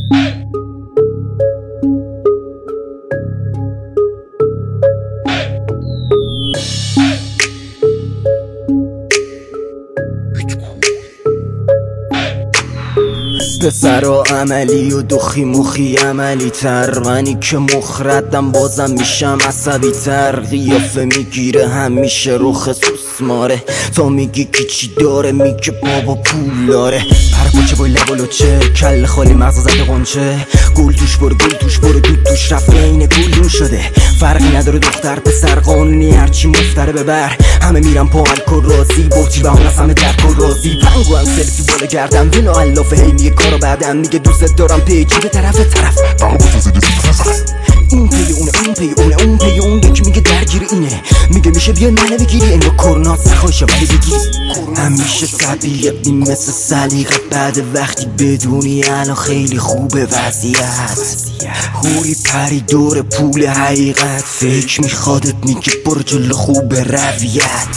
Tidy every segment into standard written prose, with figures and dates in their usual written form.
پسرا عملی و دخی مخی عملی تر، منی که مخردم بازم میشم عصبی تر. قیافه میگیره همیشه رو خصوص ماره، تا میگی کی چی داره میگه بابا پول داره. پرپاچه بای لب و لچه، کل خالی مغز زده قنچه، گل توش برو گل توش برو دود توش رفت اینه گلدون شده. فرقی نداره دختر پسر قانونی هرچی مفتره ببر. همه میرم پا الکل رازی بوتی و همه همه درک و رازی. پنگو هم سلفی بالا گردم وینا علافه هی میگه کارو بعدم میگه دوست دارم پیچی به طرف این پی اونه اون پی اونه اون پی اون یکی میگه درگیر اینه، میگه میشه بیا منو بگیری انگار کرونا سخواشه ولی بگیری. همیشه طبیعی مثل سلیقه، بعد وقتی بدونی الان خیلی خوبه وضعیت. هوری پری دور پول حقیقت، فکر میخوادت میگه برو جلو خوبه رویت.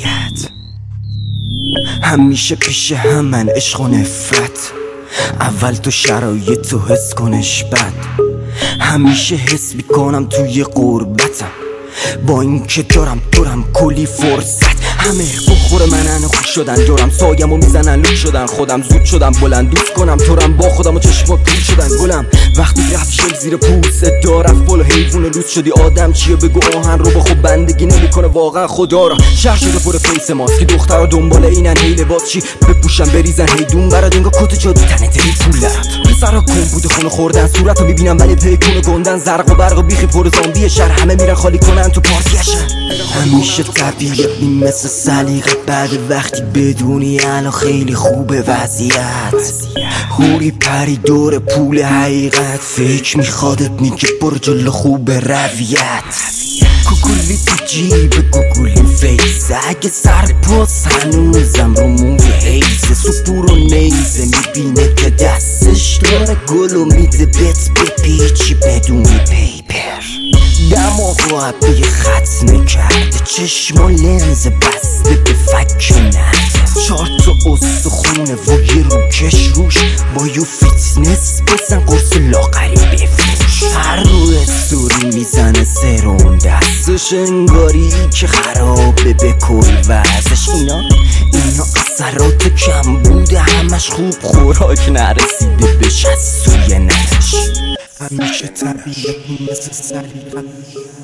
همیشه پیش هم من عشق و نفرت، اول تو شرایط تو حس کنش بد. همیشه حس میکنم توی قربتم، با این که دارم کلی فرصت. همه بخور منن خوش شدن دارم، سایمو میزنن لوک شدن خودم زود شدم بلند دوست کنم تورم با خودم و چشمات پول شدن گلم. وقتی رفت شل زیر پوست دارم بالا حیوون لوس شدی. آدم چیه بگو آهن رو با خود بندگی نمیکنه واقعا خدا را. شهر شده پر فیس ماست که دخترها دنبال اینن هی لباس چی بپوشن بریزن هی دون برات انگار کت جادو تنت هی پول دارد. پسرا کن بوده خونه خوردن صورتو میبینم ولی پیکون گندن زرق و برق و بیخی پر زامبی شهر. همه میرن خالی کنن تو پارکیشن. همیشه طبیعی مثل سلیقه، بعد وقتی بدونی الان خیلی خوبه وضعیت. هوری پری دور پول حقیقت، فکر میخوادت میگه برو جلو خوبه رویت. کوکولی تو جیب کوکولی فیس، اگه سرپاس هنوزم رو موی حیزه. سپور و نیزه میبینه که دستش داره گل و میده بت بپیچی بدون پیپر. دماغو عبی خط نکرده، چشم و لنز بسته به فک نرده. 4 تا استخونه و یه روکش روش، با یو فیتنس بزن قرص لاغری بفروش. هر رو استوری میزنه سرون دستش، انگاری که خرابه به کل وزش. اینا اثرات کم بوده، همش خوب خوراک نرسیده به شستوی نرش. همیشه طبیعی مثل سلیقه.